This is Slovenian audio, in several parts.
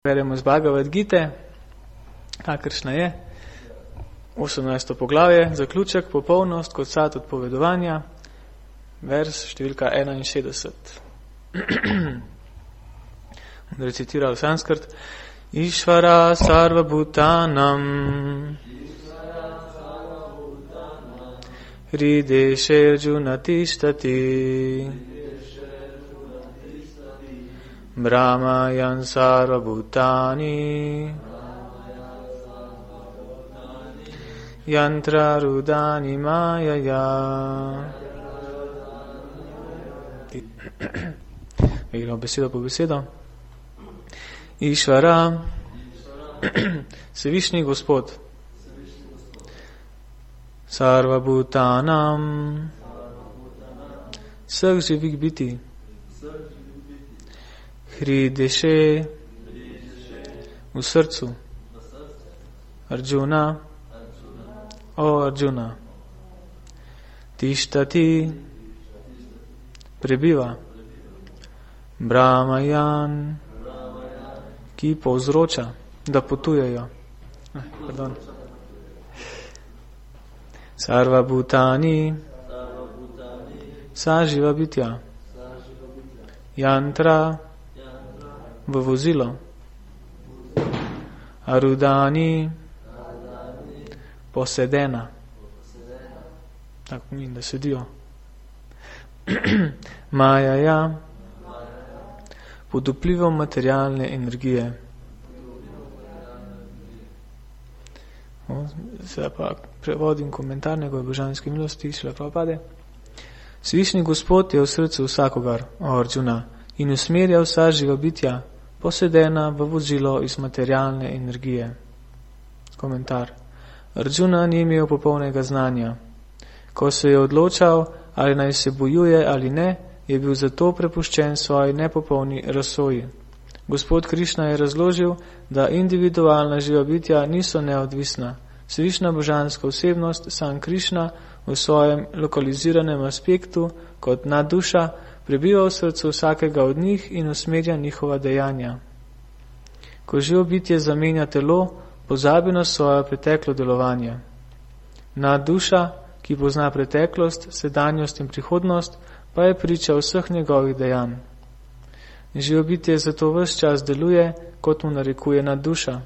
Beremo iz Bhagavad Gite, kakršna je, 18. poglavje, zaključek, popolnost kot sad odpovedovanja, vers številka 61. Recitiral sanskrt. Išvara sarva bhutanam hridesherjuna tishtati brahmayan sarva bhutani yantra rudani mayaya. Igramo besedo po besedo. Išvara, Sevišnji Gospod, sarva bhutanam, vseh živih biti, hrideše, v srcu, Arjuna, o Arjuna, tištati, prebiva, brahmayan, ki povzroča, da potujejo. Sarva bhutani, vsa živa bitja, yantra, v vozilo, arudani, posedena, tako pomeni, da sedijo, majaja, pod vplivom materialne energije. Sedaj pa prevodim komentar njegove božanske milosti, Šrila Prabhupada. Svišnji Gospod je v srcu vsakogar, o Arjuna, in usmerja vsa živa bitja, posedena v vozilo iz materialne energije. Komentar. Arjuna ni imel popolnega znanja. Ko se je odločal, ali naj se bojuje ali ne, je bil zato prepuščen svoji nepopolni razsoji. Gospod Krišna je razložil, da individualna živa bitja niso neodvisna. Svišna božanska osebnost, sam Krišna, v svojem lokaliziranem aspektu, kot nadduša, prebiva v srcu vsakega od njih in usmerja njihova dejanja. Ko živo bitje zamenja telo, pozabi na svoje preteklo delovanje. Nadduša, ki pozna preteklost, sedanjost in prihodnost, pa je priča vseh njegovih dejanj. Živo bitje zato ves čas deluje, kot mu narekuje nadduša.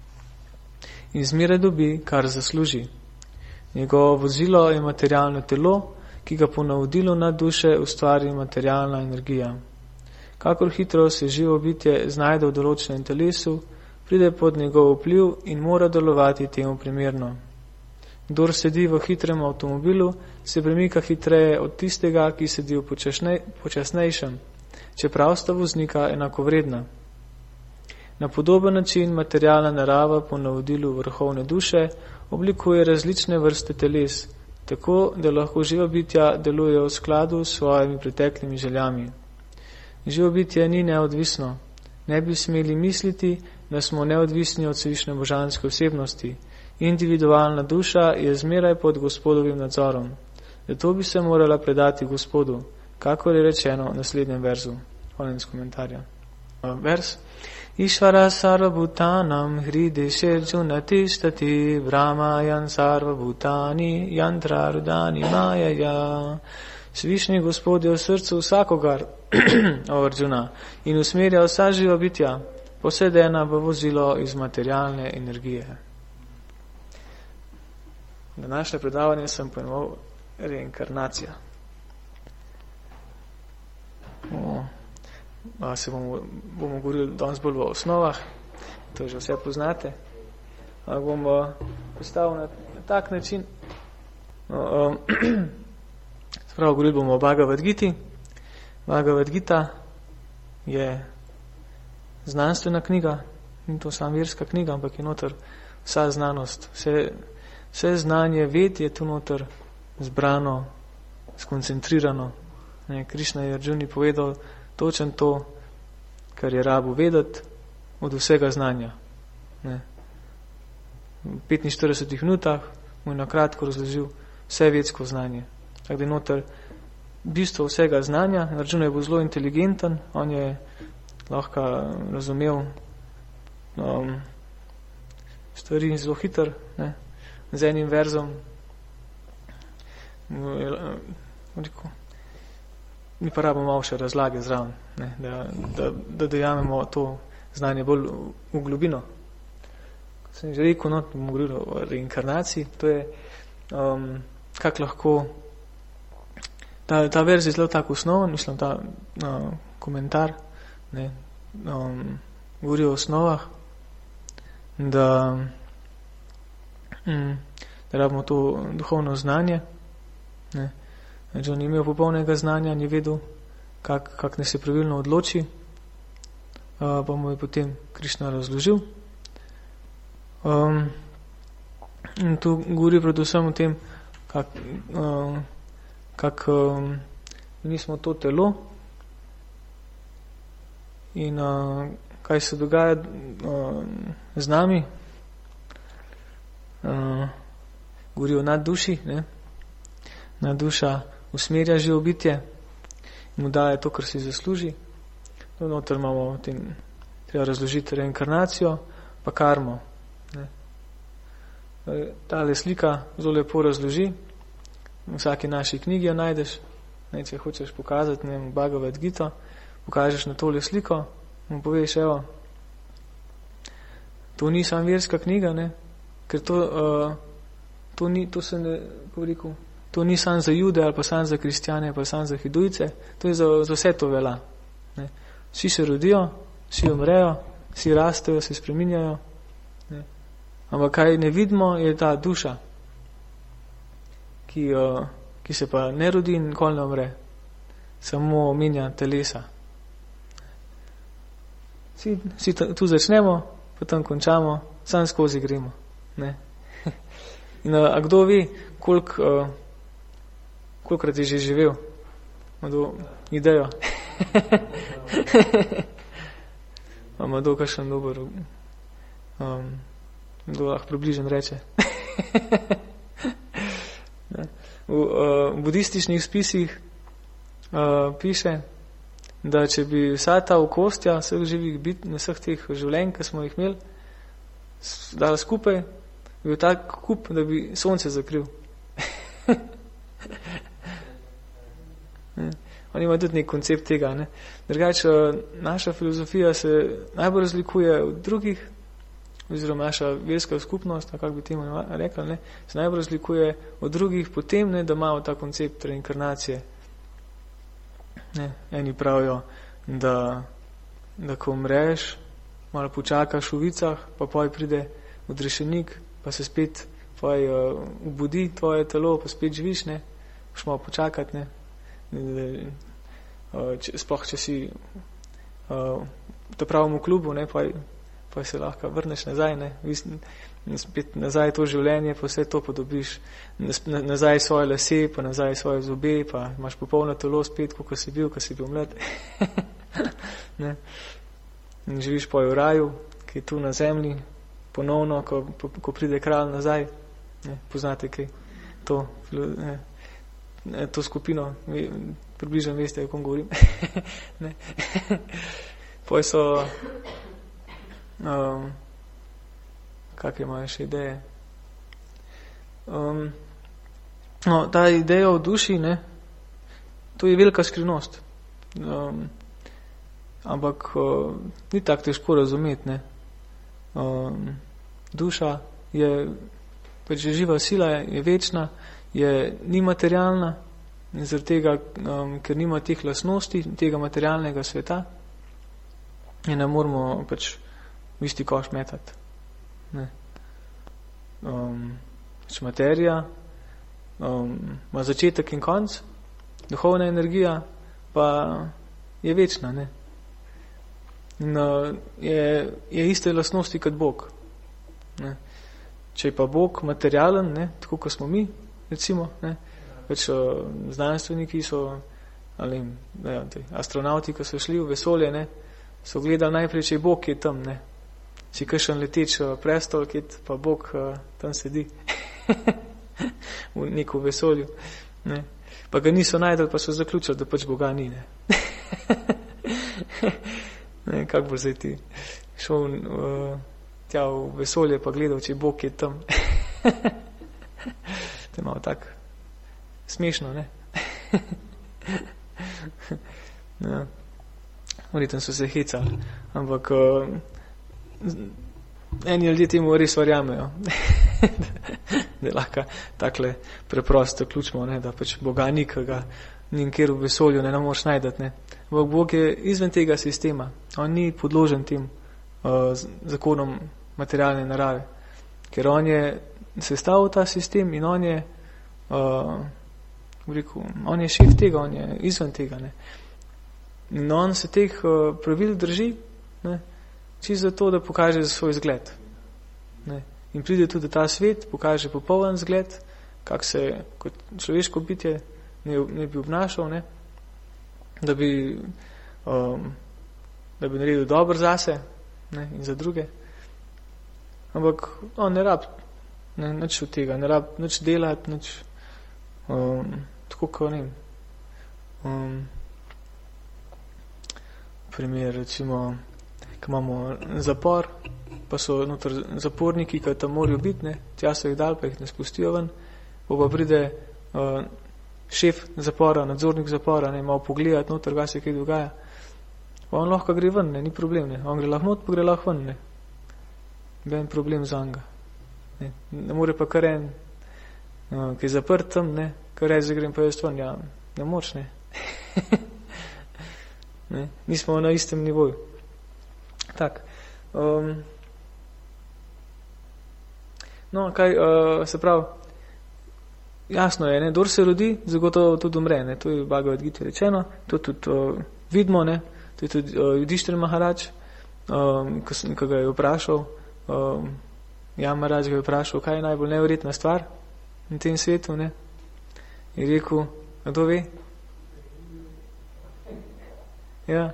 In zmeraj dobi, kar zasluži. Njegovo vozilo je materialno telo, ki ga po navodilu nadduše ustvari materialna energija. Kakor hitro se živo bitje znajde v določenem telesu, pride pod njegov vpliv in mora delovati temu primerno. Kdor sedi v hitrem avtomobilu, se premika hitreje od tistega, ki sedi v počasnejšem, čeprav sta voznika enakovredna. Na podoben način materialna narava po navodilu vrhovne duše oblikuje različne vrste teles, tako da lahko živa bitja delujejo v skladu s svojimi preteklimi željami. Živo bitje ni neodvisno. Ne bi smeli misliti, da smo neodvisni od Svišne božanske osebnosti. Individualna duša je zmeraj pod Gospodovim nadzorom. Zato bi se morala predati Gospodu, kakor je rečeno v naslednjem verzu. Konec komentarja. Vers. Išvara sarva bhutanam hridesherjuna tishtati brahmayan sarva bhutani yantra rudani mayaya. Svišnji Gospod je v srcu vsakogar, o Arjuna, in usmerja vsa živa bitja, posedena v vozilo iz materialne energije. Današnje predavanje sem poimenoval reinkarnacija. Se bomo govorili danes bolj v osnovah, to že vse poznate. Bomo postavili na tak način. Spravo govorili bomo o Bhagavad Giti. Bhagavad Gita je znanstvena knjiga, ni to samo verska knjiga, ampak je noter vsa znanost, vse znanje ved je tu noter zbrano, skoncentrirano. Krišna je Arjuni povedal točen to, kar je rabu vedeti od vsega znanja. V 45 minutah mu je na kratko razložil vse vedsko znanje. Tako da je noter bistvo vsega znanja. Arjuna je bil zelo inteligenten, on je lahko razumel stvari zelo hiter, ne, z enim verzom, mi pa rabimo malo še razlage zraven, ne, da dojamemo to znanje bolj v globino. Kot sem že rekel, no, bomo govorili o reinkarnaciji, to je, kako lahko, ta verz je zelo tako osnoven, mislim, ta komentar, ne, govori o osnovah, da rabimo to duhovno znanje, ne. John ni imel popolnega znanja, ni vedel, kak ne se pravilno odloči, pa mu je potem Krišna razložil. In tu govori predvsem o tem, mi smo to telo in kaj se dogaja z nami. Govori o nadduši, ne. Nadduša usmerja živo bitje in mu daje to, kar si zasluži. Noter imamo treba razložiti reinkarnacijo pa karmo. Ne. Tale slika zelo lepo razloži, v vsaki naši knjigi jo najdeš, ne, če hočeš pokazati, ne, Bhagavad Gita, pokažeš na tole sliko, mu poveš, evo, to ni sam verska knjiga, ne, ker to ni sam za Jude ali pa sam za kristjane ali pa sam za hindujce, to je za vse to velja. Ne. Vsi se rodijo, vsi umrejo, vsi rastejo, se spreminjajo, ne. Ampak kaj ne vidimo, je ta duša, ki se pa ne rodi in nikoli ne umre, samo menja telesa. Vsi tu začnemo, potem končamo, sam skozi gremo. Ne. In a kdo ve, kolikrat je že živel? Kdo idejo? Imamo kdo kakšen dober, kdo lahko približen reče. V budističnih spisih piše, da če bi vsa ta okostja vseh živih vseh teh življenj, ki smo jih imeli, dali skupaj, bi bil tak kup, da bi sonce zakril. On ima tudi nek koncept tega. Ne? Drugače, naša filozofija se najbolj razlikuje od drugih, oziroma naša verska skupnost, kako bi temu rekli, ne? Se najbolj razlikuje od drugih potem, ne, da imamo ta koncept reinkarnacije. Ne? Eni pravijo, da ko umreš, malo počakaš v vicah, pa poj pride odrešenik, pa se spet ubudi tvoje telo, pa spet živiš, ne? Moš malo počakati, ne? Sploh, če si v pravem klubu, ne? Pa se lahko vrneš nazaj, ne? Spet nazaj to življenje, pa vse to podobiš, nazaj svoje lase, pa nazaj svoje zobe, pa imaš popolno telo spet, ko si bil mlad. Ne? In živiš pa v raju, ki je tu na zemlji, ponovno, ko pride kralj nazaj. Ne? Poznate kaj? To skupino, približno veste, o kom govorim. Ne? Poj so kakve imajo še ideje. Ta ideja o duši, ne, to je velika skrivnost. Ampak ni tako težko razumeti, ne. Duša je pač živa sila, je večna, ni materialna, in zaradi tega, ker nima teh lastnosti, tega materialnega sveta, in ne moramo pač v isti koš metati. Ne. Pač materija ima začetek in konc, duhovna energija pa je večna, ne. In je iste lastnosti kot Bog. Ne. Če je pa Bog materialen, ne, tako kot smo mi, recimo, ne, pač znanstveniki so, ali astronauti, ko so šli v vesolje, ne, so gledali najprej, če je Bog, ki je tam, ne. Si kakšen leteč prestol, kjet pa Bog tam sedi v neko vesolju. Ne. Pa ga niso najdeli, pa so zaključili, da pač Boga ni. Ne. Ne, kako bo zdaj ti šel tja v vesolje pa gledal, če Bog je tam. To je malo tako smešno, ne? Ja. Verjetno so se hecali, ampak eni ljudje temu res verjamejo, da lahko takle preprosto ključimo, ne, da pač Boga nikega nikjer v vesolju ne moreš najdeti. Ne. Bog je izven tega sistema, on ni podložen tem zakonom materialne narave, ker on je sestavil ta sistem in on je on je šef tega, on je izven tega. Ne. In on se teh pravil drži, ne, čisto zato, da pokaže svoj zgled. Ne. In pride tudi ta svet, pokaže popoln zgled, kak se kot človeško bitje ne bi obnašal, ne, da bi naredil dobro zase, ne, in za druge. Ampak on ne rab nič od tega, ne rab nič delati, nič tako kot ne primer, recimo, ko imamo zapor, pa so noter zaporniki, ki tam morajo biti, ne, tja so jih dal, pa jih ne spustijo ven, pa pride šef zapora, nadzornik zapora, ne, malo pogledati noter, kaj se kaj dogaja. Pa on lahko gre ven, ne, ni problem, ne. On gre lahko not, pa gre lahko ven, ne. Ben problem za njega. Ne more pa kar en, ki je zaprt tam, ne, kar reči, grem pa jaz ven, ja, ne moč, ne. Ne, nismo na istem nivoju. Tak. No, kaj se pravi, jasno je, ne, dor se rodi, zagotovo tudi umre, ne, to je v Bhagavad Gita rečeno, to tudi vidimo, ne, to je tudi Judištir Maharač, ko ga je vprašal, Jamarač ga je vprašal, kaj je najbolj neverjetna stvar na tem svetu, ne, in rekel, kdo ve? Ja.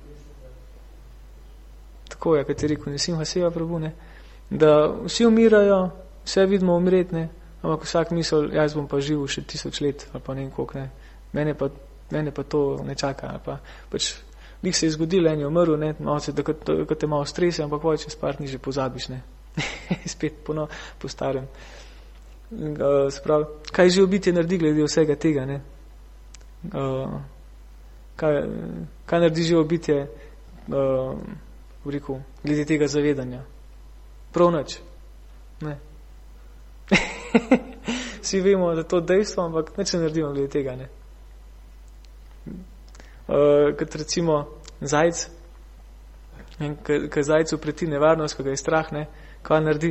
Tako je, kot je rekel Nisimha Seva Prabhu, ne, da vsi umirajo, vse vidimo umret, ne, ampak vsak misel, jaz bom pa živel še 1000 let, ali pa ne vem koliko, ne, mene pa to ne čaka, ali pa pač lik se je zgodilo, en je umrl, ne, malo se, da te malo stresi, ampak voj, čez par dni že pozabiš, ne, spet po starem. Sprav, kaj živo biti naredi glede vsega tega, ne, kaj naredi živo bitje glede tega zavedanja? Prav nič. Ne. Vsi vemo, da to dejstvo, ampak nič ne naredimo glede tega. Ne. Kot recimo zajc, ko zajcu preti nevarnost, ko ga je strah, ne, kaj naredi?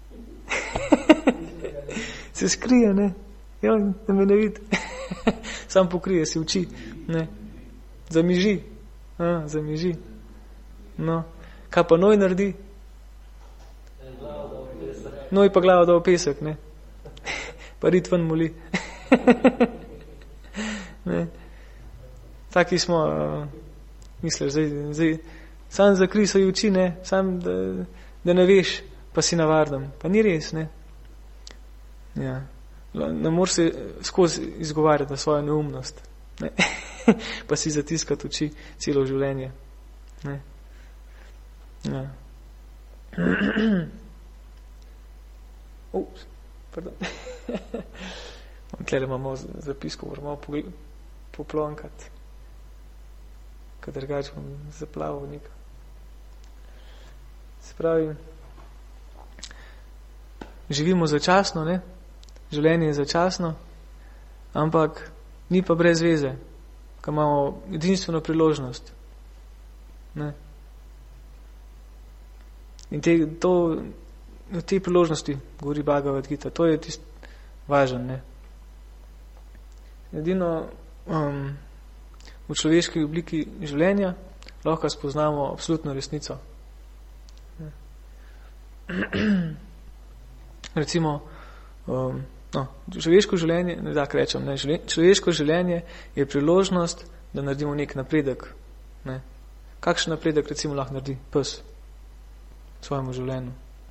Se skrije, ne. Ja, da me ne vidi. Sam pokrije si oči, ne. Zamiži. Zamiži. No. Kaj pa noj naredi? Noj pa glavo da v pesek, ne. Pa rit ven moli. Ne. Taki smo, misliš, zdaj, sam zakri svoje oči, ne, sam, da ne veš, pa si navardan. Pa ni res, ne. Ja. Ne moraš se skozi izgovarjati na svojo neumnost, ne. Pa si zatiskati oči celo življenje. Ne. Ja. Ups, pardon. Tlele imamo zapisko, moramo poplonkati. Kad drugače bom zaplaval nekaj. Se pravi, živimo začasno, ne? Življenje je začasno, ampak ni pa brez veze, ko imamo edinstveno priložnost. Ne? In te priložnosti, govori Bhagavad Gita, to je tisto važen, ne? Edino v človeški obliki življenja lahko spoznamo absolutno resnico. Ne? Recimo, človeško življenje, ne tako rečem, ne, človeško življenje je priložnost, da naredimo nek napredek. Ne. Kakšen napredek recimo lahko naredi pes v svojemu življenju?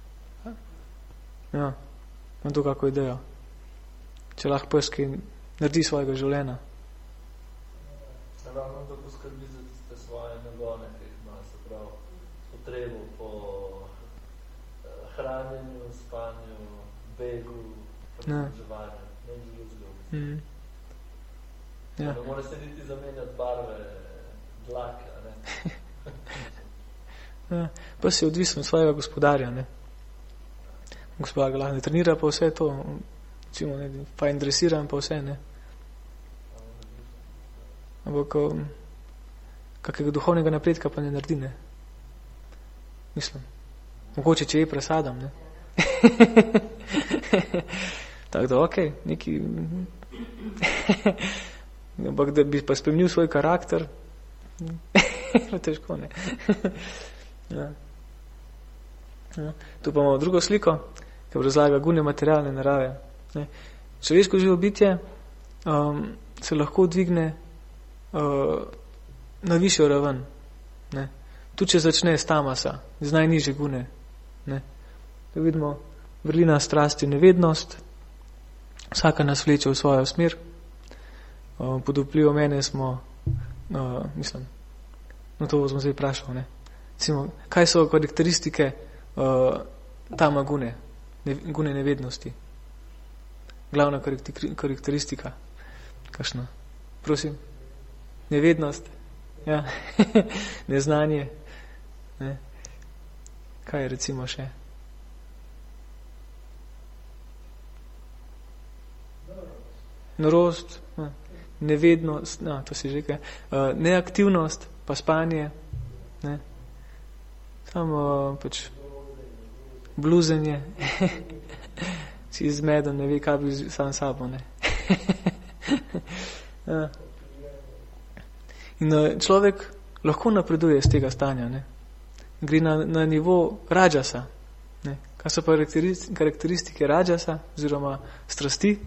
Ja, imam to kako idejo. Če lahko pes, ki naredi svojega življenja. Ravno da poskrbi za tiste svoje nagone, ki jih ima, se pravi, potrebo po hranjenju, spanju, begu, preževanju, ne drugega. Ja. Ne mora se niti zamenjati barve dlake, ne? Ja, pa si odvisen od svojega gospodarja, ne. Gospodar ga lahko ne trenira pa vse to, recimo, ne, fajn dresiran pa vse, ne. Ampak kakega duhovnega napredka pa ne naredi, ne. Mislim, mogoče če je presadam, ne. Tako da, okej, neki ampak da bi pa spremenil svoj karakter, težko, ne. Ja. Ja. Tu pa imamo drugo sliko, ki razlaga gune materialne narave. Ne. Človeško živo bitje se lahko dvigne na višjo raven. Ne. Tu, če začne s tamasa, z najnižje gune. Ne. Tu vidimo vrlina strasti, nevednost, vsaka nas vleče v svojo smer. Pod vplivom mene smo, mislim, no to smo zdaj vprašal, ne. Recimo, kaj so karakteristike tama gune nevednosti? Glavna karakteristika. Kakšna? Prosim. Nevednost. Ja. Neznanje. Ne. Kaj je recimo še? Norost. Nevednost. No, to si že kaj. Neaktivnost, pa spanje. Ne. Samo pač bluzenje. Si izmeden, ne ve, kaj bi sam sabo, ne. Ja. In človek lahko napreduje z tega stanja, ne. Gre na nivo rađasa. Ne. Kaj so pa karakteristike rađasa oziroma strasti?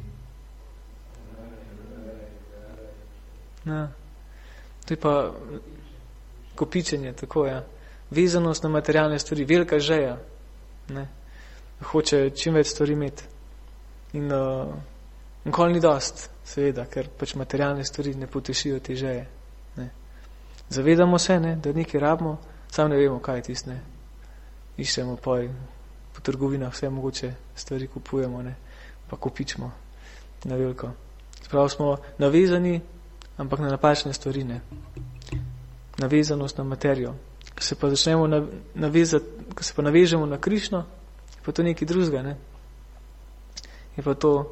Ja. To je pa kopičenje, tako, ja. Vezanost na materialne stvari, velika žeja, ne. Hoče čim več stvari imeti. In nikoli ni dost, seveda, ker pač materialne stvari ne potešijo te žeje. Ne. Zavedamo se, ne, da nekaj rabimo, sam ne vemo, kaj je tist, ne. Iščemo po trgovinah vse mogoče stvari kupujemo, ne, pa kopičimo na veliko. Sprav smo navezani, ampak na napačne stvari, ne. Navezanost na materijo. Ko se pa začnemo ko se pa navežemo na Krišno, je pa to nekaj drugega, ne. Je pa to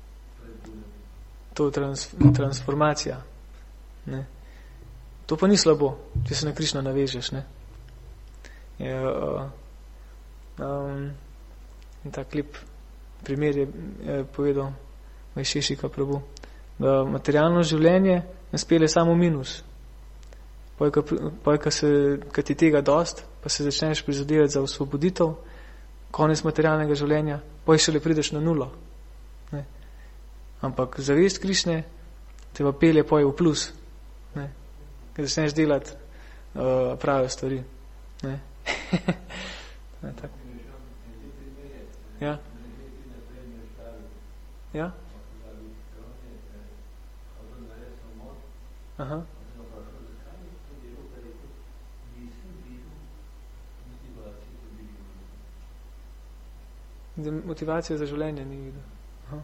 transformacija, ne. To pa ni slabo, če se na Krišno navežeš, ne. Je, in tak lep primer je povedal Vajšešika Prabhu, da materialno življenje ne spele samo minus. Ko ti tega dost, pa se začneš prizadevati za osvoboditev, konec materialnega življenja, pa šele prideš na nulo. Ne. Ampak zavest Krišne te pa pelje v plus. Ne. Ko začneš delati prave stvari. Ne. Ne, tako. Ja. Ja. Aha. Motivacija za življenje ni videl. Aha.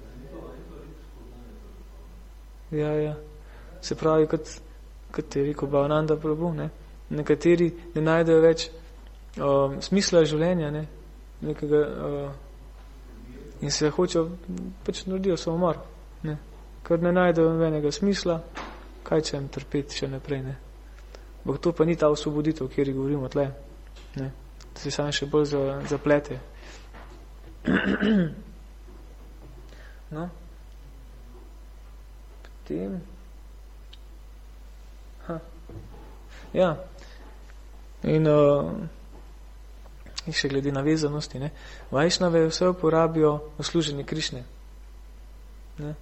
Ja, ja. Se pravi, kot je rekel Bhavananda Prabhu, ne? Nekateri ne najdejo več smisla življenja, ne? Nekega, in se hočejo, pač naredijo samomor, ne? Ker ne najdejo nobenega smisla, kaj če jim trpeti še naprej, ne? Bog to pa ni ta osvoboditev, kjer govorimo tle, ne? Se sam še bolj zaplete. No. Potem. Ja. In še glede navezanosti, ne. Vajšnave vse uporabijo v služenju Krišne. Ne.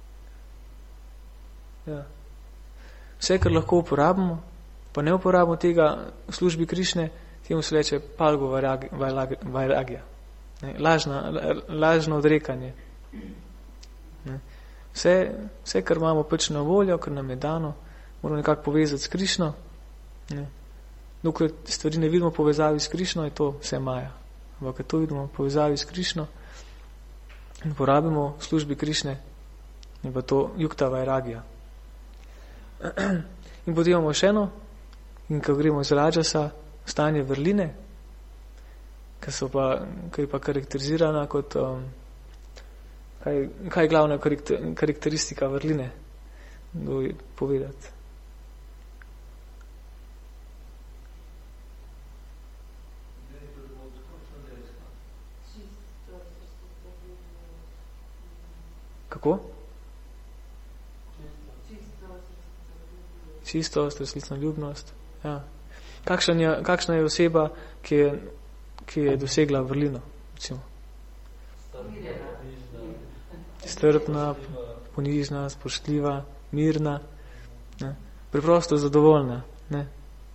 Ja. Vse, kar lahko uporabimo, pa ne uporabimo tega v službi Krišne, temu se reče palgo vairagya. Lažno odrekanje. Ne. Vse, kar imamo pač na voljo, kar nam je dano, moramo nekako povezati s Krišno, ne. dokler stvari ne vidimo v povezavi s Krišno, je to vse maja. Ampak, ko to vidimo v povezavi s Krišno in porabimo v službi Krišne, je pa to Yukta Vairagya. In potem imamo še eno, in ko gremo iz Rajasa, stanje vrline, ki je pa karakterizirana kot, kaj je glavna karakteristika vrline? Kdo je povedati? Kako? Čistost, resnična ljubnost. Ja. Kakšna je oseba, ki je dosegla vrlino? Recimo? Strpna, ponižna, spoštljiva, mirna, ne? Preprosto zadovoljna. Ne?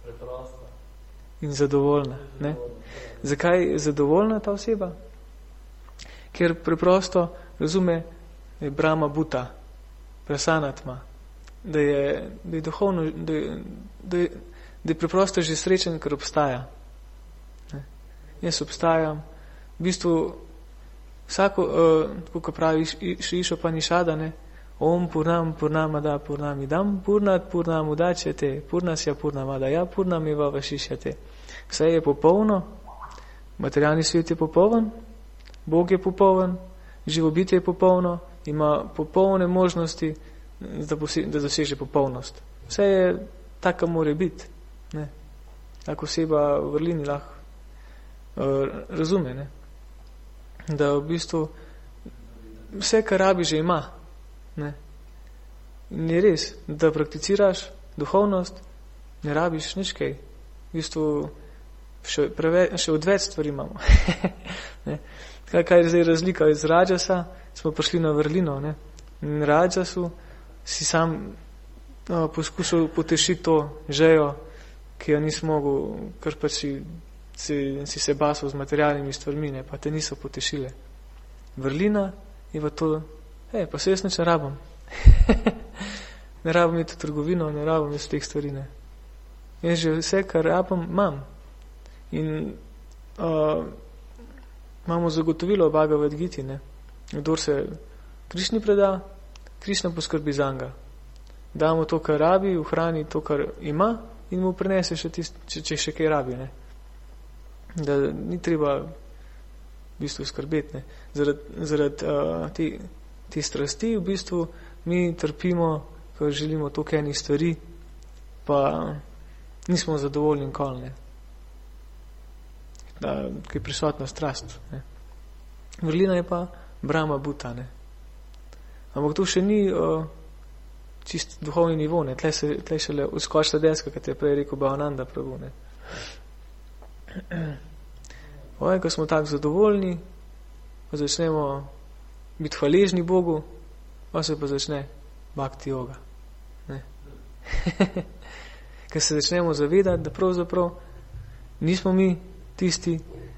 In zadovoljna. Ne? Zakaj je zadovoljna ta oseba? Ker preprosto razume, da je Brahma Buta, prasanatma, da je duhovno, da je preprosto že srečen, ker obstaja. Ne? Jaz obstajam. V bistvu vsako, ko pravi Šri Upanishada, ne? Om Purnam Purnamada Purnamidam Purnat Purnam Udachyate Purnasya Purnamadaya Purnameva Vašišyate. Vse je popolno, materialni svet je popoln, Bog je popoln, živobitje je popolno, ima popolne možnosti, da doseže popolnost. Vse je tako, mora biti. Ne? Tako oseba v vrlini lahko razume, ne? Da v bistvu vse, kar rabi, že ima. Ne? In je res, da prakticiraš duhovnost, ne rabiš nič kaj. V bistvu še odveč stvari imamo. Ne? Kaj je zdaj razlika iz Rajasa? Smo prišli na vrlino. Ne? In Rajasu si sam poskušal potešiti to žejo, ki jo nisi mogel, ker pa si se basal z materialnimi stvarmi, ne? Pa te niso potešile. Vrlina je pa to, pa se jaz nič ne rabim. Ne rabim iti v trgovino, ne rabim iz teh stvari. Ne? Jaz že vse, kar rabim, imam. In imamo zagotovilo v Bhagavad Giti, ne? Kdor se Krišni preda, Krišna poskrbi zanj. Damo to, kar rabi, ohrani to, kar ima in mu prinese še če še kaj rabi. Ne? Da ni treba v bistvu skrbeti. Ne? Zaradi te strasti v bistvu mi trpimo, ko želimo toliko enih stvari, pa nismo zadovoljni nikoli. Ne? Ki je prisotna strast. Ne? Vrlina je pa Brahma Buta. Ne? Ampak to še ni čist duhovni nivo. Ne? Tle šele uskočila deska, kot je prej rekel Bhavananda Prabhu. Ne? Ko smo tako zadovoljni, pa začnemo biti hvaležni Bogu, pa se pa začne bhakti yoga. Ne? Ker se začnemo zavedati, da pravzaprav nismo mi tisti,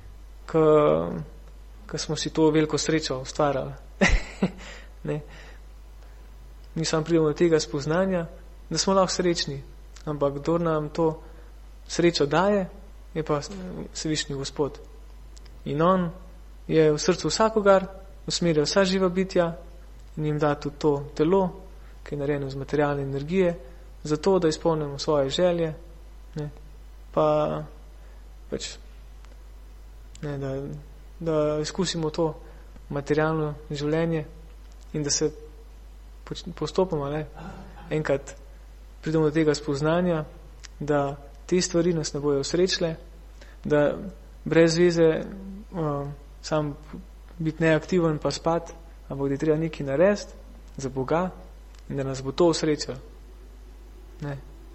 ki smo si to veliko srečo ustvarjali. Ne? Mi samo pridemo do tega spoznanja, da smo lahko srečni, ampak kdor nam to srečo daje, je pa Svevišnji Gospod. In on je v srcu vsakogar, usmerja vsa živa bitja in jim da tudi to telo, ki je narejeno iz materialne energije, zato, da izpolnimo svoje želje, ne? Pa pač ne, da izkusimo to materialno življenje in da se postopoma enkrat pridemo do tega spoznanja, da te stvari nas ne bojo srečile, da brez veze sam biti neaktiven pa spati, ampak da je treba nekaj narediti za Boga in da nas bo to usrečilo. Ne.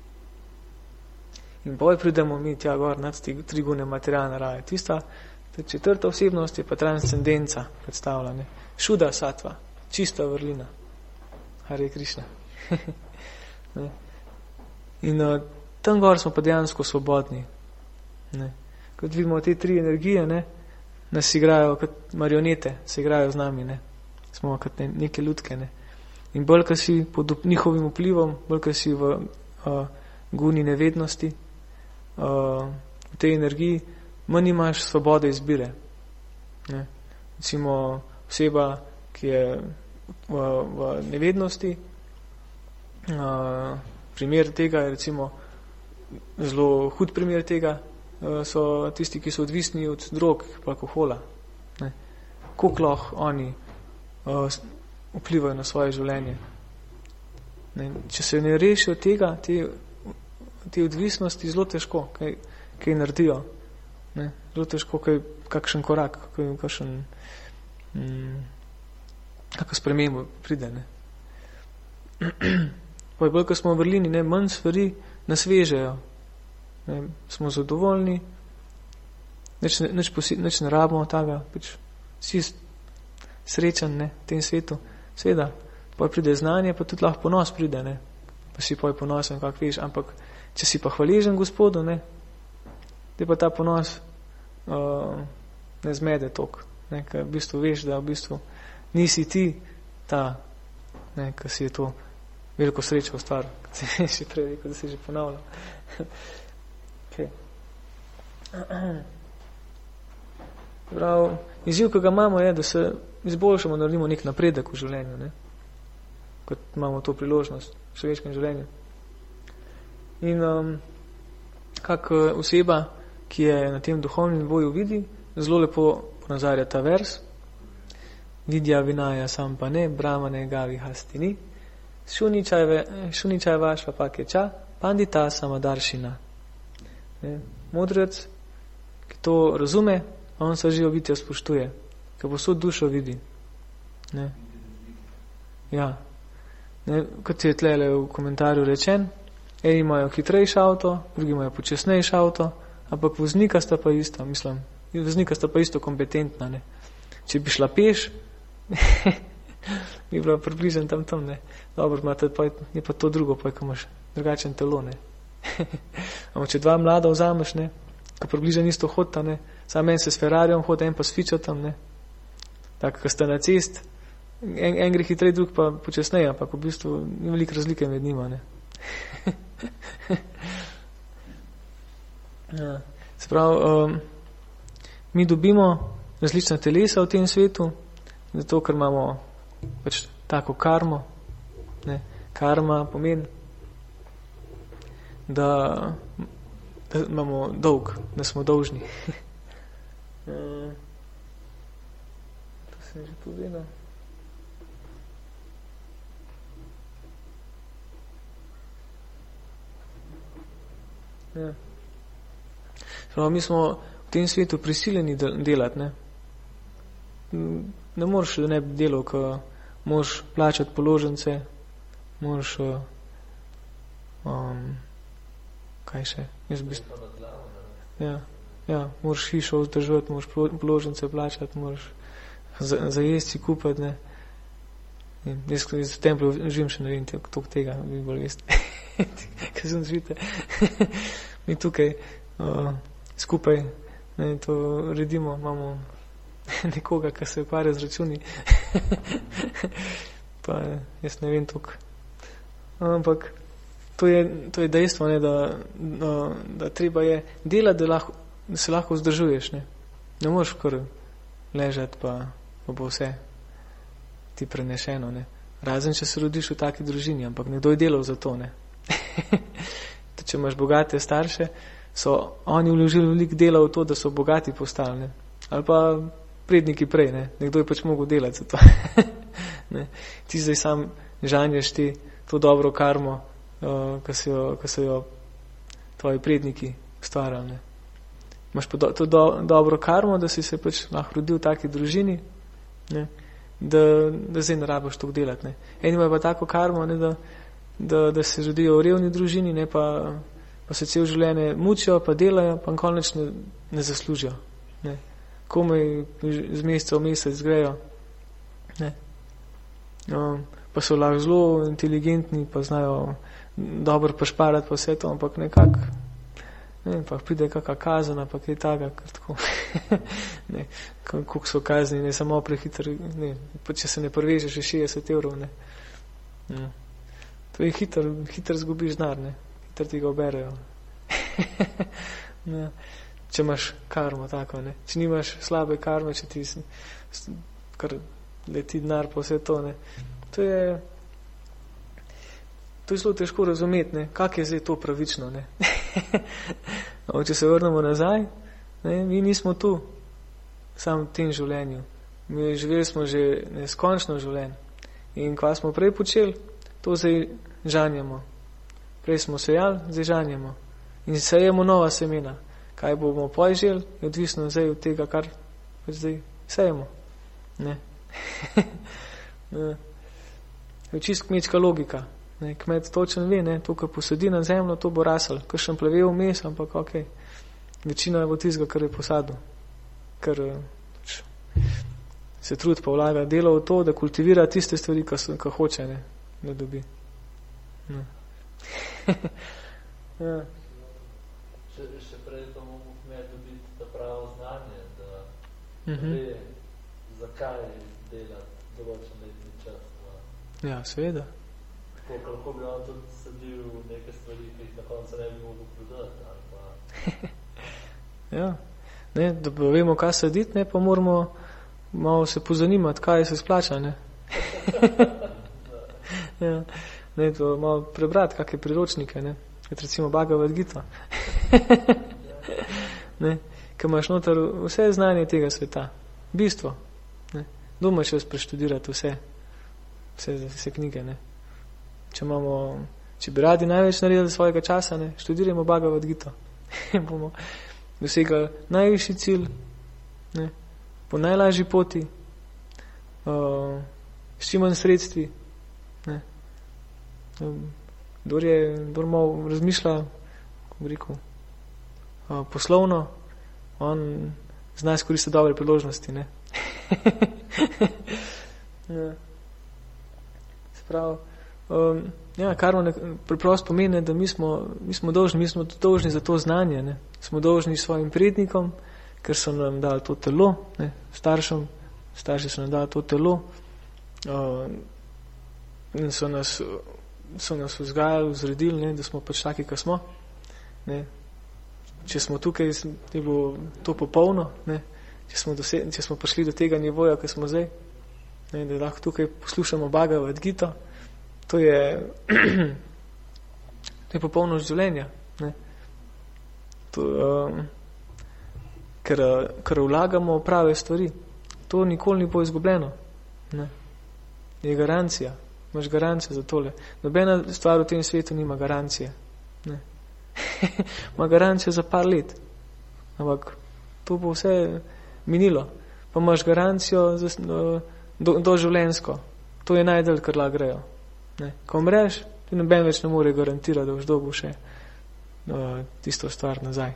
In bolj pridemo mi tja gor nad tri gune materialne raje. Tista četrta osebnost je pa transcendenca predstavljena. Šuda satva, čista vrlina. Hare Krišna. In tam gor smo pa dejansko svobodni. Ne. Kot vidimo, te tri energije, ne, nas igrajo kot marionete, se igrajo z nami. Ne. Smo kot neke lutke. Ne. In bolj, ko si pod njihovim vplivom, bolj, ko si v guni nevednosti, v tej energiji, manj imaš svobode izbire. Ne? Recimo oseba, ki je v nevednosti, primer tega je recimo zelo hud primer tega, so tisti, ki so odvisni od drog pa alkohola. Ne? Koliko lahko oni vplivajo na svoje življenje. Ne? Če se ne rešijo tega, te odvisnosti, zelo težko kaj naredijo. Ne? Zelo težko kakšen korak, kakšen spremembo pride. Ne? Pa je bolj, ko smo v Berlini, ne, manj stvari nas vežejo. Ne, smo zadovoljni, nič ne rabimo tega, si srečen, ne, v tem svetu. Seveda, pa pride znanje, pa tudi lahko ponos pride, ne, pa si pa je ponosen, kak veš, ampak če si pa hvaležen Gospodu, ne, te pa ta ponos ne zmede toliko, ne, ker v bistvu veš, da v bistvu nisi ti ta, ne, ker si je to veliko srečo stvar, kot si še prej rekel, da si že ponavljal. Okay. Prav, izziv, ki ga imamo, je, da se izboljšamo, naredimo nek napredek v življenju, ne? Kot imamo to priložnost v človeškem življenju. In kak oseba, ki je na tem duhovnem nivoju vidi, zelo lepo ponazarja ta vers. Vidja vinaja sam pa ne, brahmane gavi hastini, šuničaj vašva pa keča, pandita samadaršina. Modrec, ki to razume, on se živo bitja spoštuje, ker posod dušo vidi. Ne? Ja. Ne? Kot je tlele v komentarju rečen, eni imajo hitrejši avto, drugi imajo počasnejši avto, ampak voznika sta pa isto, mislim, voznika sta pa isto kompetentna. Ne? Če bi šla peš, bi bila približen tam, ne. Dobro, je pa to drugo, pa imaš drugačen telo, ne. Ampak če dva mlada vzameš, ne, ko približen isto hodta, ne, sam en se s Ferrarijem hoda, en pa s Fičotom, ne. Tako, ko sta na cest, en gre hitrej, drug pa počasneje, ampak v bistvu ni veliko razlike med njima, ne. Ja. Se pravi, mi dobimo različna telesa v tem svetu, zato, ker imamo pač tako karmo. Ne? Karma pomeni, da imamo dolg, da smo dolžni. To sem že povedal. Ja. Prav, mi smo v tem svetu prisiljeni delati, ne? Ne moreš, da ne bi delal, ko moraš plačati položnice, moraš kaj še? Ja, moraš hišo vzdržati, moraš položnice plačati, moraš za jesti kupati, ne? Jaz v templju živim še ne vem toliko tega, bi bolj vesti. Kaj sem zvite. Mi tukaj skupaj, ne, to redimo, imamo nekoga, ki se ukvarja z računi. Pa jaz ne vem toliko. Ampak to je dejstvo, ne, da treba je delati, da se lahko vzdržuješ. Ne moreš kar ležati, pa bo vse ti prenešeno. Ne. Razen, če se rodiš v taki družini, ampak nekdo je delal za to. Ne. Če imaš bogate starše, so oni vložili veliko dela v to, da so bogati postali. Ne. Ali pa predniki prej, ne. Nekdo je pač mogel delati za to. Ne. Ti zdaj sam žanješ to dobro karmo, ki so jo tvoji predniki ustvarjali. Ne. Imaš pa to dobro karmo, da si se pač lahko rodil v taki družini, ne, da zdaj ne rabiš toliko delati. Ne. Eni imajo pa tako karmo, ne, da se rodijo v revni družini, ne, pa se cel življenje mučijo, pa delajo, pa konec ne zaslužijo. Ne. Komaj z meseca v mesec grejo. Ne. Pa so lahko zelo inteligentni, pa znajo dobro pašparati, pa vse to, ampak nekako, ne, pa pride kakva kazana, pa kaj taga, kar tako, ne, koliko so kazni, ne, samo prehitro, ne, pa če se ne prvežeš, je 60 €, ne. To je hitro zgubiš denar, ne, hitro ti ga oberejo. Ja. Če imaš karmo tako, ne. Če nimaš slabe karme, če ti kar leti denar po vse to, ne. To je zelo težko razumeti, ne. Kak je zdaj to pravično, ne. Če se vrnemo nazaj, ne, mi nismo tu samo v tem življenju. Mi živeli smo že neskončno življenje. In kva smo prej počeli, to zdaj žanjemo. Prej smo sejali, zdaj žanjemo. In sejemo nova semena. Kaj bomo poželi, je odvisno zdaj od tega, kar zdaj sejemo. Ne. Je čist kmečka logika. Ne. Kmet točen ve, ne, to, kar posadi na zemljo, to bo rasel. Kakšen plevel vmes, ampak okej. Večina bo tistega, kar je posadil. Ker se trud pa vlaga delo v to, da kultivira tiste stvari, kar hoče, ne, da dobi. Ne. Ja. Še prej to mogo kmet dobiti ta pravo znanje, da ve, zakaj delati določen letni čas. Da. Ja, seveda. Kako bi on tudi sadil neke stvari, ki jih na koncu ne bi mogel prodati. Ali pa... Ja, ne, da vemo, kaj saditi, ne, pa moramo malo se pozanimati, kaj se splača, ne. Ja, ne, to malo prebrati, kakšne priročnike, ne. Kot recimo Bhagavad Gita. Ne, ker imaš noter vse znanje tega sveta. Bistvo. Ne. Doma še preštudirati vse knjige, ne. Če bi radi največ naredili svojega časa, ne, študirajmo Bhagavad Gita. Bomo dosegali najvišji cilj, ne, po najlažji poti, s čim manj sredstvi, ne. Kdor malo razmišlja, kako bi rekel, poslovno, on zna izkoristiti dobre priložnosti, ne. Ja. Sprav, ja, karma preprosto pomeni, da mi smo dolžni za to znanje, ne. Smo dolžni svojim prednikom, ker so nam dali to telo, ne, starši so nam dali to telo, in so nas vzgajali, vzredili, ne, da smo pač taki, kot smo, ne. Če smo tukaj, je bilo to popolno, ne. Če smo prišli do tega nivoja, ki smo zdaj, ne, da lahko tukaj poslušamo Bhagavad Gita, to je popolnost življenja, ne. Ker vlagamo v prave stvari. To nikoli ni bo izgubljeno. Ne. Je garancija. Imaš garancijo za tole. Nobena stvar v tem svetu nima garancije. Ne. Ima garancijo za par let. Ampak to bo vse minilo. Pa imaš garancijo doživljenjsko. To je najdalj, kar lahko grejo. Ne. Ko umreš, ti noben več ne more garantirati, da boš dobil še tisto stvar nazaj.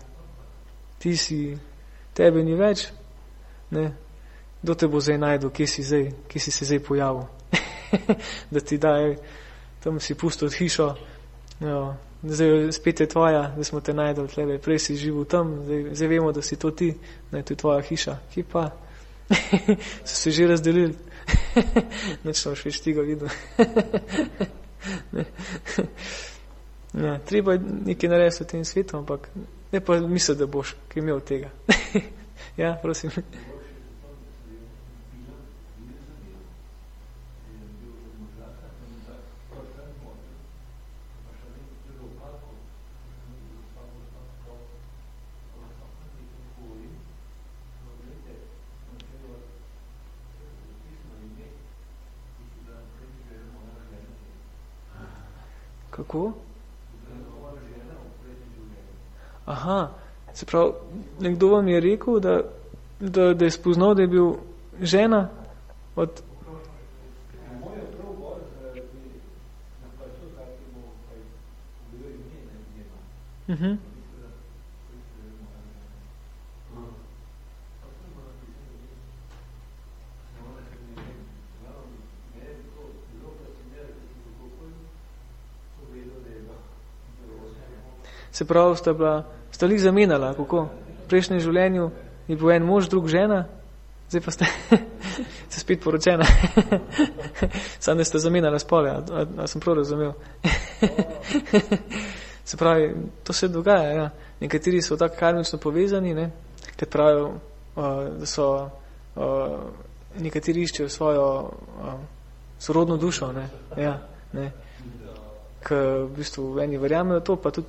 Tebe ni več, ne, kdo te bo zdaj najdel, kje si se zdaj pojavil. Da ti daj, tam si pustil hišo, zdaj spet je tvoja, da smo te najdel tlebe, prej si živel tam, zdaj vemo, da si to ti, ne, to je tvoja hiša. Kje pa? So se že razdelili. Nič ne boš več tega videl. Ja, treba je nekaj narediti v tem svetu, ampak ne pa misli, da boš kaj imel tega. Ja, prosim. Kako? Aha, se pravi, nekdo vam je rekel, da je spoznal, da je bil žena od... Se pravi, sta li zamenjala, kako? V prejšnjem življenju je bil en mož, drug žena, zdaj pa ste spet poročena. Sam ne ste zamenjala spole, a sem prav razumel. Se pravi, to se dogaja, ja. nekateri so tako karmično povezani, ne, ker pravijo, da so nekateri iščejo svojo sorodno dušo, ne, ja, ne, ker v bistvu eni verjamejo to, pa tudi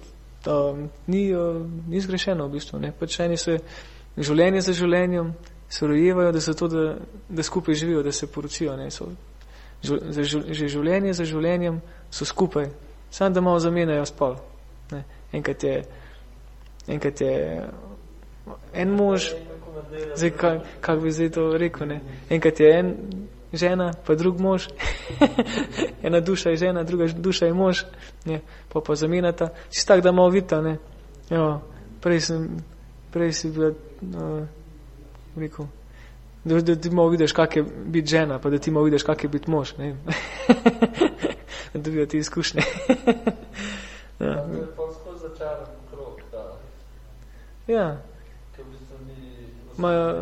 ni zgrešeno v bistvu, ne, pač eni se življenje za življenjem se rojevajo, da zato, da skupaj živijo, da se poročijo, ne, so že življenje za življenjem so skupaj, samo da malo zamenjajo spol, ne, enkrat je en mož, zdaj, kako bi zdaj to rekel, ne, enkrat je en žena, pa drug mož, ena duša je žena, druga duša je mož, ne, pa zamenjata, čisto tako, da malo vidita, ne, jo, prej si bila, rekel, da ti malo vidiš, kak je biti žena, pa da ti malo vidiš, kak je biti mož, ne, da dobijo ti izkušnje. Ja. To je pa skozi začaran krog, da. Ja. Ker v bistvu ni...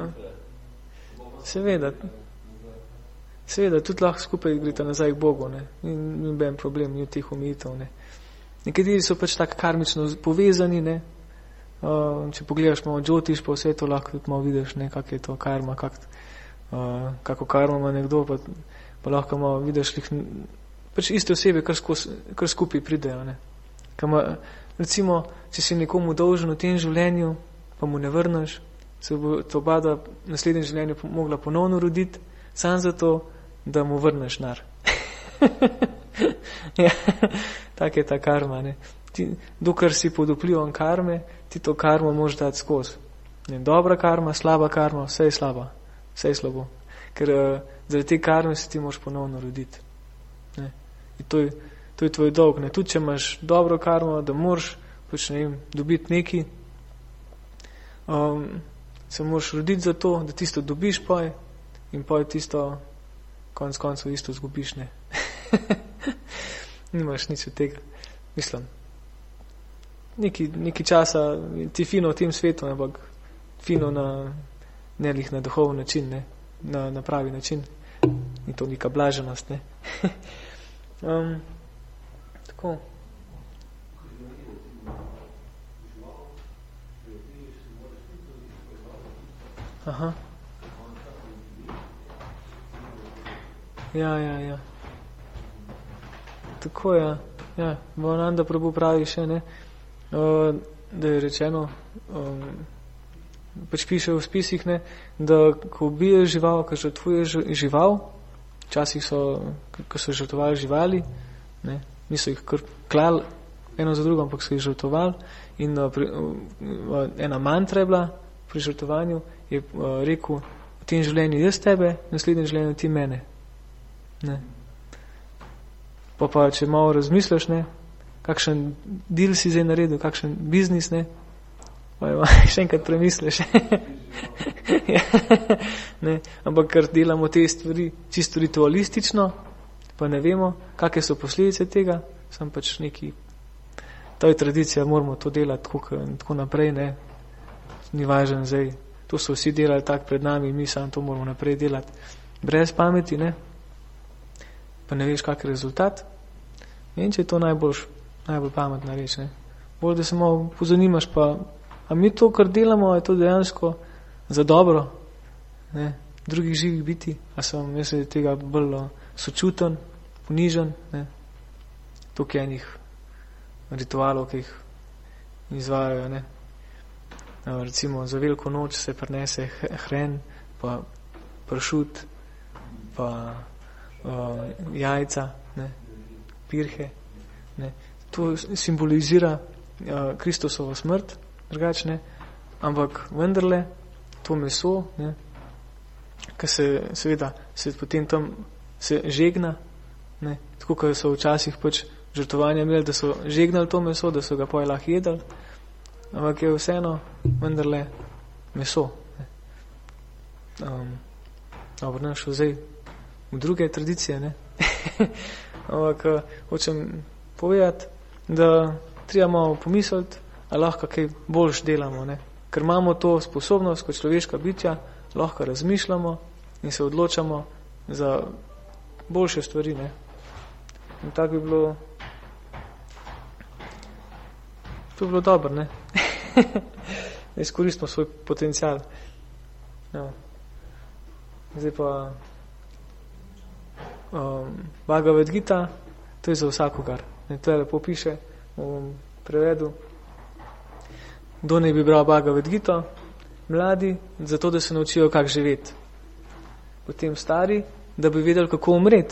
Seveda, tudi lahko skupaj greta nazaj k Bogu, ne, ni ben problem, ni teh omejitev, ne. Nekateri so pač tako karmično povezani, ne, če pogledaš malo Džotiš, pa vse to lahko tudi malo vidiš, ne, kak je to karma, kako karma ima nekdo, pa lahko malo vidiš, pač iste osebe, kar skupaj pridejo, ne. Recimo, če si nekomu dolžen v tem življenju, pa mu ne vrneš, se bo to bada v naslednjem življenju mogla ponovno roditi, samo zato, da mu vrneš nar. Ja, tak je ta karma, ne. Dokler si pod vplivom karme, ti to karmo moraš dati skozi. Dobra karma, slaba karma, vse je slaba, vse je slabo. Ker zaradi te karme se ti moraš ponovno roditi. Ne. In to je tvoj dolg. Ne. Tudi če imaš dobro karmo, da moraš pač, ne vem, dobiti neki, se moraš roditi za to, da tisto dobiš poj in poj tisto konec koncev isto zgubiš, ne. Nimaš nič od tega. Mislim, neki časa ti fino v tem svetu, ampak fino ne lih na duhovni način, ne, na pravi način. Ni to neka blaženost, ne. Tako. Aha. Ja. Tako, ja. Ja, Bhavananda Prabhu pravi še, ne, da je rečeno, pač piše v spisih, ne, da ko ubiješ žival, ko žrtvuješ žival, včasih ko so žrtvovali živali, ne, niso jih kar klali eno za drugo, ampak so jih žrtvovali in ena mantra je bila pri žrtvovanju, je rekel, v tem življenju jaz tebe, v naslednjem življenju ti mene. Ne. Pa če malo razmisliš, ne, kakšen deal si zdaj naredil, kakšen biznis, ne, pa še enkrat premisliš. Ja, ne, ampak ker delamo te stvari čisto ritualistično, pa ne vemo, kakve so posledice tega, sem pač neki, to je tradicija, moramo to delati tako naprej, ne, ni važen zdaj, to so vsi delali tak pred nami, mi samo to moramo naprej delati, brez pameti, ne, pa ne veš, kak je rezultat. In če je to najbolj pametna reč, ne. Bolj, da se malo pozanimaš, pa a mi to, kar delamo, je to dejansko za dobro, ne, drugih živih biti, a sem jaz tega bolj sočuten, ponižen, ne, toliko enih ritualov, ki jih izvajajo, ne. Recimo za veliko noč se prinese hren, pa pršut, pa jajca, ne, pirhe, ne. To simbolizira Kristusovo smrt, drugačne, ampak vendarle to meso, ne, ki se seveda se potem tam se žegna, ne, tako kot so včasih pač žrtvovanja imeli, da so žegnali to meso, da so ga potem lahko jedli, ampak je vseeno vendarle meso. Dobro, ne šel zdaj v druge tradicije, ne. Ampak hočem povedati, da treba malo pomisliti, a lahko kaj boljš delamo, ne. Ker imamo to sposobnost kot človeška bitja, lahko razmišljamo in se odločamo za boljše stvari, ne. In tako bi bilo, to bi bilo dobro, ne. Izkoristimo svoj potencial. No. Zdaj pa Bhagavad Gita, to je za vsakogar. To je lepo piše, bom prevedel. Kdo ne bi bral Bhagavad Gita? Mladi, zato da se naučijo, kako živeti. Potem stari, da bi vedeli, kako umreti.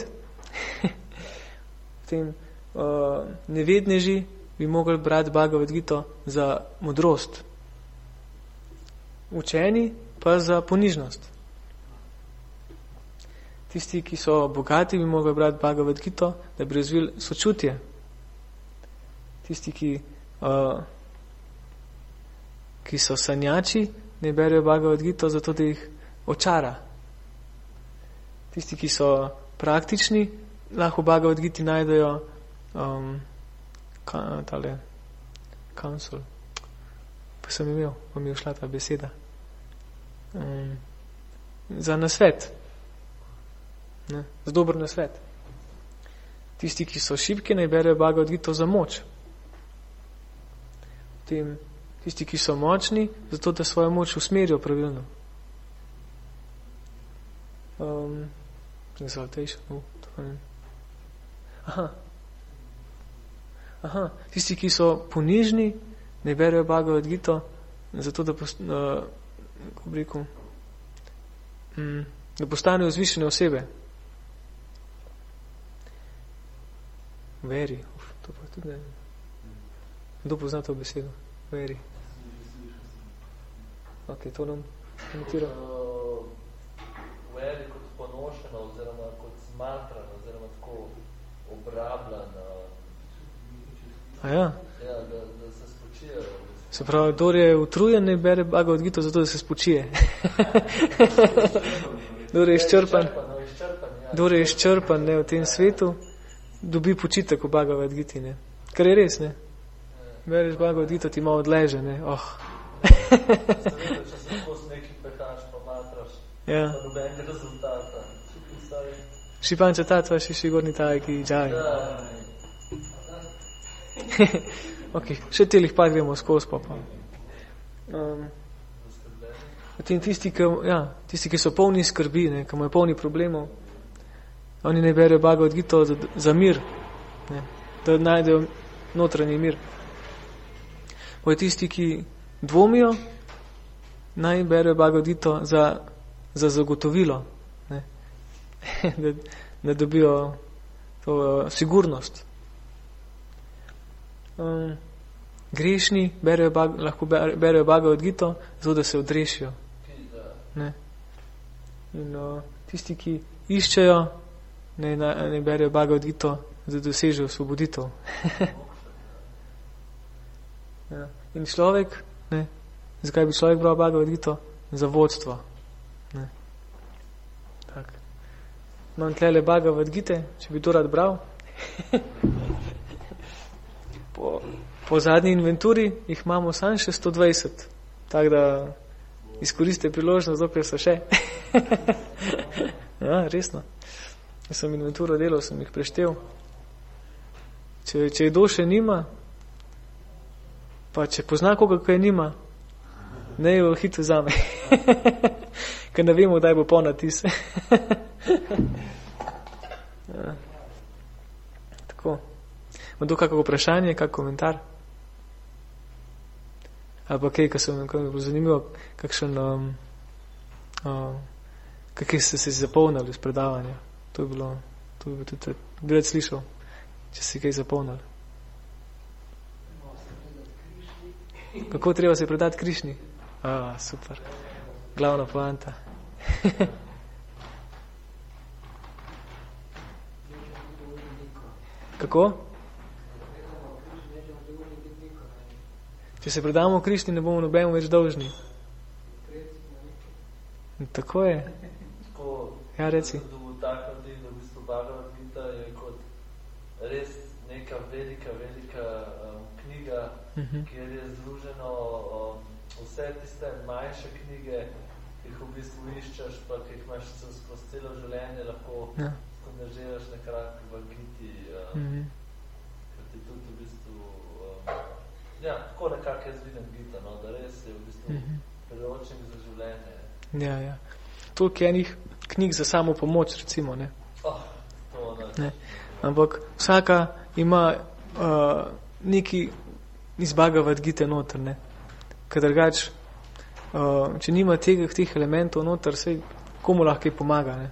Potem nevedneži bi mogli brati Bhagavad Gita za modrost. Učeni pa za ponižnost. Tisti, ki so bogati, bi mogli brati Bhagavad Gita, da bi razvili sočutje. Tisti, ki so sanjači, ne berejo Bhagavad Gita, zato da jih očara. Tisti, ki so praktični, lahko v Bhagavad Giti najdejo counsel. Pa sem imel, pa mi je šla ta beseda. Za nasvet. Ne, za dober nasvet. Tisti, ki so šibki, naj berejo Bhagavad Gita za moč. Potem tisti, ki so močni, zato da svojo moč usmerijo pravilno. Exaltation. Aha. Tisti, ki so ponižni, naj berejo Bhagavad Gita, zato da da postanejo zvišene osebe. Veri. To pa tudi ne. Kdo pozna to besedo? Veri. Ok, to nam komentira. Veri kot ponošeno, oziroma kot smatrano, oziroma tako obrabljeno. A ja? Ja, da se spočijejo. Se pravi, kdor je utrujen, ne bere Bhagavad Gita, zato da se spočije. Kdor je izčrpan, ne, v tem svetu, dobi počitek v Bhagavad Giti, ne. Kar je res, ne. Bereš Bhagavad Gita, ti malo odleže, ne. Če se tako s neki pehaš, pa matraš, ja. Pa nobenega rezultata. Šipanča tatva, šiši gorni taj, ki džaj. Ok, še telih pa gremo skozi pa. Potem tisti, ki so polni skrbi, ne, ki imajo polni problemov, oni ne berejo Bhagavad Gita za mir, ne, da najdejo notranji mir. Pa tisti, ki dvomijo, naj berejo Bhagavad Gita za zagotovilo, ne, da dobijo to sigurnost. Grešni lahko berejo Bhagavad Gita, zato da se odrešijo. Ne. In tisti, ki iščejo, ne berejo Bhagavad Gita, da dosežejo osvoboditev. Ja. In človek, ne, zakaj bi človek bral Bhagavad Gita? Za vodstvo. Ne. Tak. Imam tlele Bhagavad Gite, če bi to rad bral. Po zadnji inventuri jih imamo samo še 120, tako da izkoriste priložnost, dokler so še. Ja, resno. Jaz sem inventuro delal, sem jih preštel. Če je še nima, pa če pozna koga, ko je nima, ne jo hitro zame. Ker ne vemo, kdaj bo ponatis. Ja. Tako. Ima tu kakšno vprašanje, kak komentar? Ali pa kaj, ko mi je bilo zanimivo, kakšen, kakaj ste se zapolnili iz predavanja. To bi bilo tudi, bi rad slišal, če si kaj zapolnili. Kako treba se predati Krišni? Super. Glavna poanta. Kako? Če se predamo Krišni, ne bomo nobeno več dolžni. Tako je. Ja, reci. Tak ljudi, da v bistvu Bhagavad Gita je kot res neka velika knjiga, kjer je združeno vse tiste manjše knjige, ki jih v bistvu iščeš, pa ki jih imaš skozi celo življenje, lahko naželaš nekako v Giti, ker ti tudi v bistvu Ja, tako nekako jaz vidim Gita, no, da res je v bistvu priročnik za življenje. Ja. Toliko je enih knjig za samo pomoč, recimo, ne. Ne. Ampak vsaka ima neki iz Bhagavad Gite noter, ne. Ker drugač, če nima teh elementov noter, sej komu lahko pomaga, ne.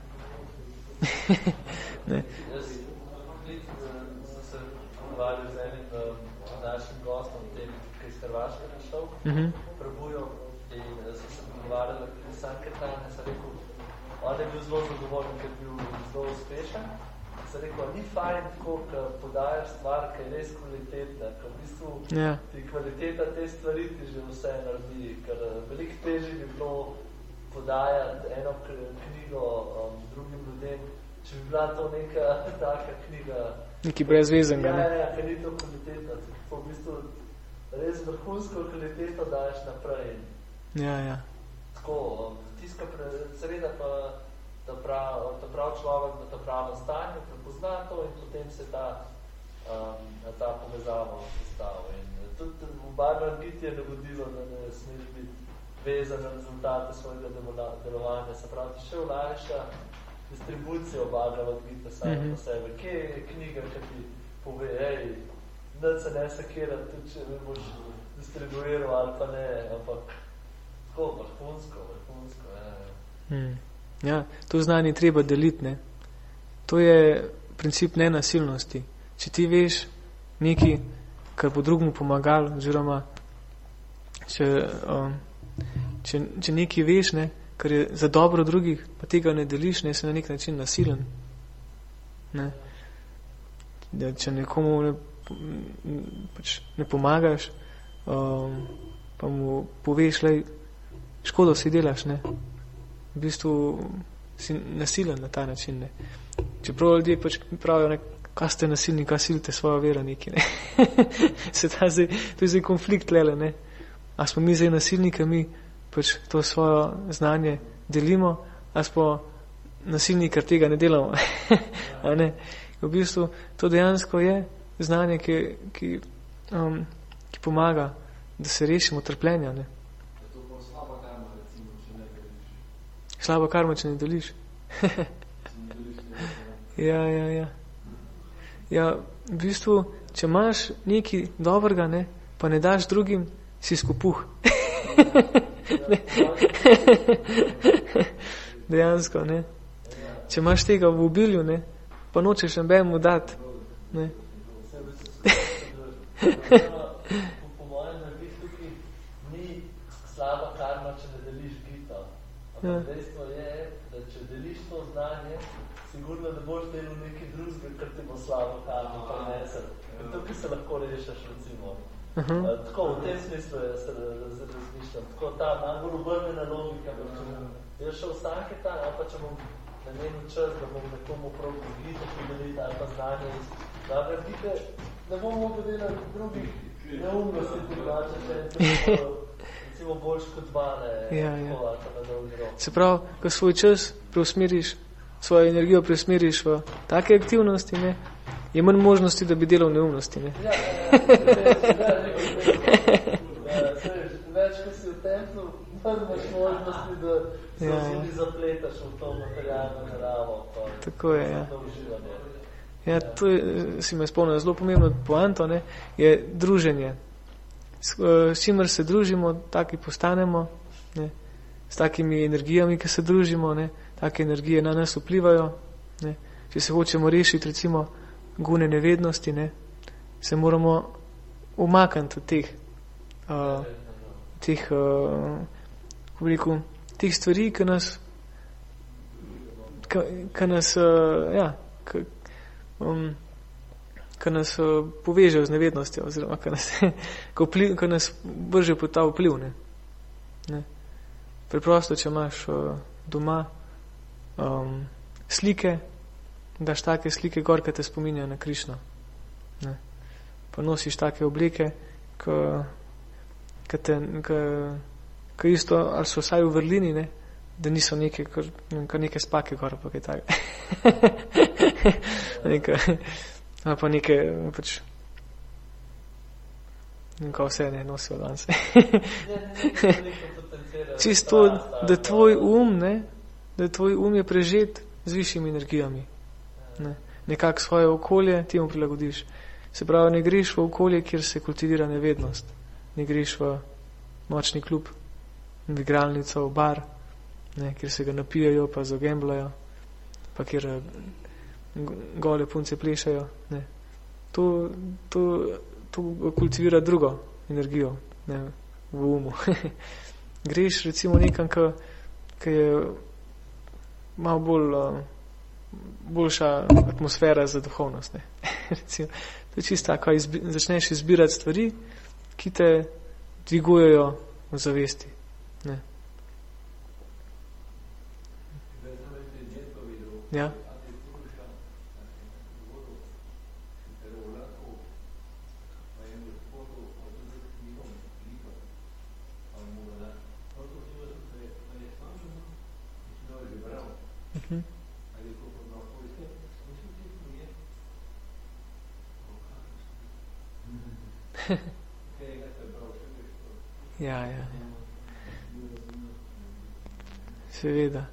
Ne. Jaz sem se pogovarjal z enim našim gostom, tem, ki je iz Hrvaške našel, prebujal, in sem se pogovarjal z Sankirtane, sem rekel, on je bil zelo zadovoljen, ker je bil zelo uspešen. Sem rekel, ni fajn tako, ker podajaš stvar, ki je res kvalitetna, ker v bistvu ti kvaliteta te stvari ti že vse naredi, ker veliko težje bi bilo podajati eno knjigo drugim ljudem, če bi bila to neka taka knjiga. Neki brezvezenga, ne? Ja, ker ni to kvalitetna. V bistvu res vrhunsko kvaliteto daješ naprej. Ja. Tako, tiska seveda pa ta prav človek v ta pravem stanju prepozna to in potem se ta povezava postavi. In tudi v Bhagavad Giti je navodilo, da ne smeš biti vezan na rezultate svojega delovanja. Se pravi, ti še olajša distribucijo Bhagavad Gita sami po sebe. Kje je knjiga, ki ti pove, da se ne sakirati, tudi če ne boš distribuiral ali pa ne, ampak tako vrhunsko. Ja, to znanje treba deliti, ne. To je princip nenasilnosti. Če ti veš nekaj, kar bo drugmu pomagalo, oziroma če nekaj veš, ne, kar je za dobro drugih, pa tega ne deliš, ne, si na nek način nasilen. Ne. Da, če nekomu ne pomagaš, pa mu poveš, škodo si delaš, ne. V bistvu si nasilen na ta način, ne. Čeprav ljudje pravijo, ne, kaj ste nasilni, kaj silite svojo vero neki, ne. To je zdaj konflikt lele, ne. A smo mi zdaj nasilni, ker mi to svoje znanje delimo, a smo nasilni, ker tega ne delamo. A ne. V bistvu to dejansko je znanje, ki pomaga, da se rešimo trpljenja, ne. Slaba karma, če ne deliš. Ja. Ja, v bistvu, če imaš nekaj dobrega, ne, pa ne daš drugim, si skupuh. Dejansko, ne. Če imaš tega v obilju, ne, pa nočeš nobenemu dati, ne. Po mojem narediti tukaj ni slaba karma, če ne deliš Gita. Ampak dejstvo je, da če deliš to znanje, sigurno ne boš delil nekaj drugega, kar ti bo slabo karmo prinesel. In tukaj se lahko rešiš, recimo. Tako, v tem smislu jaz razmišljam. Tako, ta najbolj obrnjena logika. Jaz šel vsake ta, ali pa če bom namenil čas, da bom nekomu prav Gita prideliti, ali pa znanje iz dobre Gite, ne bom mogel delati drugih neumnosti privača, recimo bolj škodbane. Ja. Se pravi, ko svoj čas preusmeriš, svojo energijo preusmeriš v take aktivnosti, ne, je manj možnosti, da bi delal neumnosti, ne. Ja. Več, ko si v templu, manj imaš možnosti, da se tudi zapletaš v to materialno naravo. Tako je, ja. Ja, to si me spomnil, zelo pomembno poanto, ne, je druženje. S čimer se družimo, taki postanemo, ne, s takimi energijami, ki se družimo, ne, take energije na nas vplivajo, ne. Če se hočemo rešiti, recimo, gune nevednosti, ne, se moramo umakniti od teh stvari, ki nas povežejo z nevednostjo, oziroma ki nas vrže pod ta vpliv, ne. Preprosto, če imaš doma slike, daš take slike gor, ki te spominjajo na Krišno, ne. Pa nosiš take obleke, ki isto, ali so vsaj v vrlini, ne, da niso kar neke spake gor, pa kaj tako. Ali pa neke, In kao vse ne nosijo danes. potencira. Čisto, da tvoj um je prežet z višjimi energijami. Ne. Nekako svoje okolje temu prilagodiš. Se pravi, ne greš v okolje, kjer se kultivira nevednost. Ne greš v nočni klub, v igralnico, v bar, ne, kjer se ga napijajo, pa zagemblajo, pa kjer gole punce plešajo. Ne. To kultivira drugo energijo, ne, v umu. Greš recimo nekam, ki je malo boljša atmosfera za duhovnost. Ne. Recimo, to je čisto tako, začneš izbirati stvari, ki te dvigujejo v zavesti. Ne. Ja. Ja. Seveda.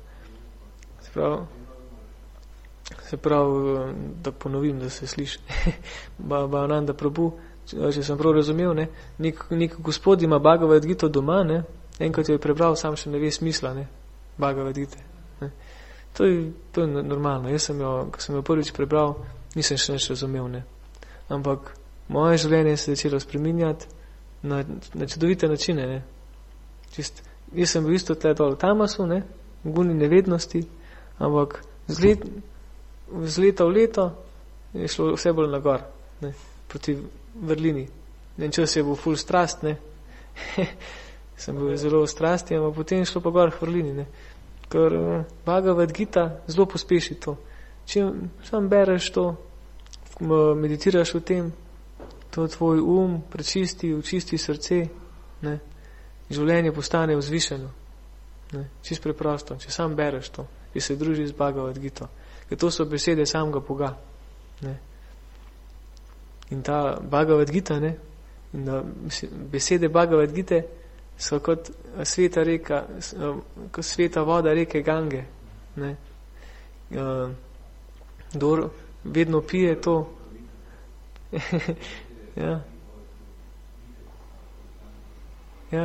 Se pravi, da ponovim, da se sliši. Bhavananda Prabhu, če sem prav razumel, ne, nek gospod ima Bhagavad Gita doma, ne, enkrat jo je prebral, sam še ne ve smisla, ne, Bhagavad Gita. Ne. To je normalno. Jaz sem jo, ko sem jo prvič prebral, nisem še nič razumel, ne. Ampak moje življenje se je začelo spreminjati na čudovite načine, ne. Jaz sem bil isto tle dol v tamasu, ne, v guni nevednosti, ampak z leta v leto je šlo vse bolj nagor, ne, proti vrlini. En čas je bil ful strast, ne. Sem bil zelo v strasti, ampak potem je šlo pa gor k vrlini, ne. Ker Bhagavad Gita zelo pospeši to. Če sam bereš to, meditiraš o tem, to tvoj prečisti, očisti srce, ne, življenje postane vzvišeno. Ne, čist preprosto, če sam bereš to, če se druži z Bhagavad Gito. Ker to so besede samega Boga. Ne. In ta Bhagavad Gita, ne, in besede Bhagavad Gite so kot sveta reka, kot sveta voda reke Gange. Ne. Kdor vedno pije to. Ja.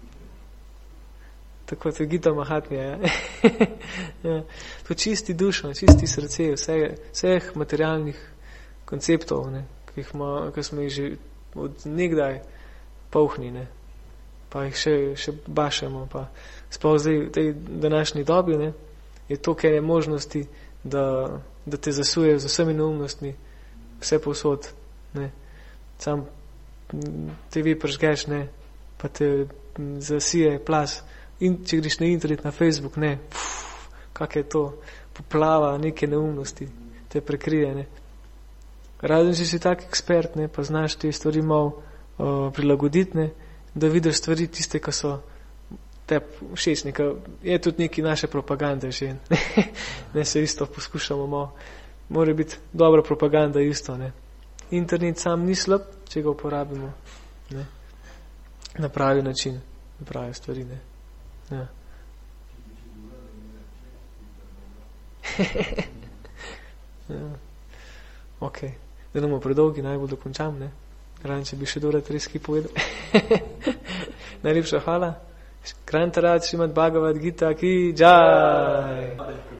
Tako je Gita Mahatmja. Ja. To čisti dušo, čisti srce vseh materialnih konceptov, ne, ki smo jih že od nekdaj polhni, ne, pa jih še bašemo. Pa sploh zdaj v tej današnji dobi, ne, je to, ker je možnosti, da te zasuje z vsemi neumnostmi vse povsod. Ne. Sam TV prižgeš, ne, pa te zasije plas. In če greš na internet, na Facebook, ne, kak je to, poplava neke neumnosti, te prekrije, ne. Razen, če si tak ekspert, ne, pa znaš te stvari malo prilagoditi, ne, da vidiš stvari tiste, ki so te všeč, je tudi neki naše propagande že, ne, se isto poskušamo malo, mora biti dobra propaganda isto, ne. Internet sam ni slab, če ga uporabimo, ne, na pravi način, na pravi stvari, ne. Ja. Ja. Ok, da namo predolgi, najbolj dokončam, ne. Razen, če bi še dorat res kaj povedal. Najlepša hvala. Krantarac Šrimad Bhagavad Gita ki jai.